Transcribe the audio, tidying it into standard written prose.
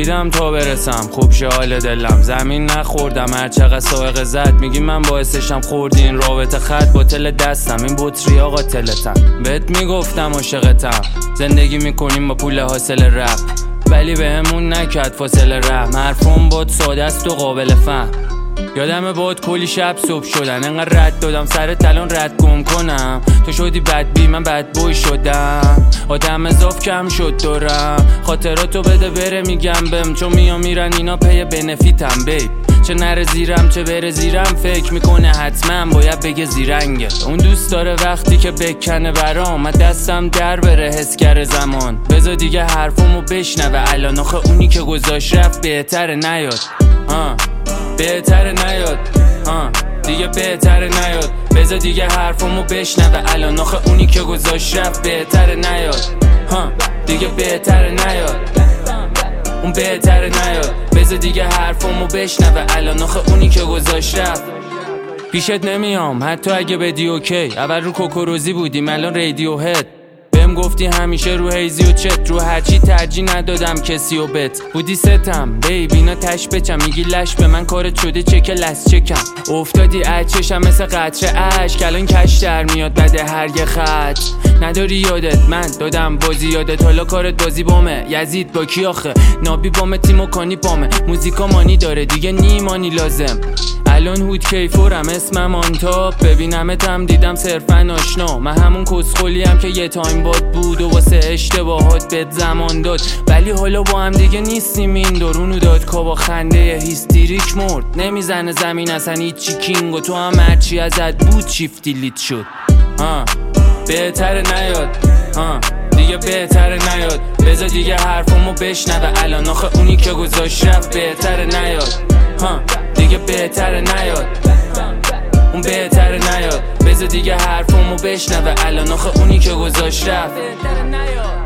دویدم تا برسم خوب شه حال دلم، زمین نخوردم هر چقدر سائقه زد. میگی من باعثشم خوردی این رابطه، خط باطل دستم این بطریا قاتلتم. بهت میگفتم عاشقتم، زندگی میکنیم با پول حاصل رپ، ولی بهمون نکرد فاصله رحم. حرفم بود ساده است و قابل فهم. یادمه بود کلی شب صبح شدن، انقدر رد دادم سرت الان رد گم کنم. تو شدی بد بی من بد بوی شدم، آدم اضاف کم شد دورم. خاطراتو بده بره میگم بهم، چون میرن اینا پی بنفیتم بیب. چه نره زیرم چه بره زیرم، فکر میکنه حتما باید بگه زیرنگه. اون دوست داره وقتی که بکنه برام، من دستم در بره حس کرده زمان. بذار دیگه حرفمو بشنوه الان، آخه اونی که گذاشت رفت بهتره نیاد. بهتره نیاد دیگه بهتره نیاد. بذار دیگه حرفمو بشنوه الان، آخه اونی که گذاشت رفت بهتره نیاد. دیگه بهتره نیاد، اون بهتره نیاد. بذار دیگه حرفمو بشنوه الان، آخه اونی که گذاشت رفت. پیشت نمیام حتی اگه بدی اوکی، اول رو کوکوروزی بودیم الان رادیو هد. بهم گفتی همیشه رو هیزی و چت، رو هرچی ترجیح ندادم کسی و بت. بودی ستم بیب اینا تش بچم، میگی لش به من کارت شده چک لس چکم. افتادی اچشم مثل قطره اشک، الان کش در میاد بده هر یه خط. نداری یادت من دادم بازی یادت، حالا کارت بازی بامه. یزید با کی آخه نابی بامه، تیمو کانی بامه. موزیکا مانی داره دیگه نیمانی لازم. الان هود کیفورم اسمم آنتاپ، ببینمتم دیدم صرفا آشنا. من همون کسخولیم که یه تایم باد بود و واسه اشتباهات بهت زمان داد، ولی حالا با هم دیگه نیستیم. این درونو داد کا با خنده هیستریک مرد. نمیزنه زمین اصلا هیچی کینگ، و تو هم هرچی ازت بود شیفتی لیت شد. بهتره نیاد دیگه بهتره نیاد. بذار دیگه حرفمو بشنوه الان، آخه اونی که گذاشت رفت بهتره نیاد. دیگه بهتره نیاد، اون بهتره نیاد. بذار دیگه حرفمو بشنوه الان، آخه اونی که گذاشت رفت بهتره نیاد.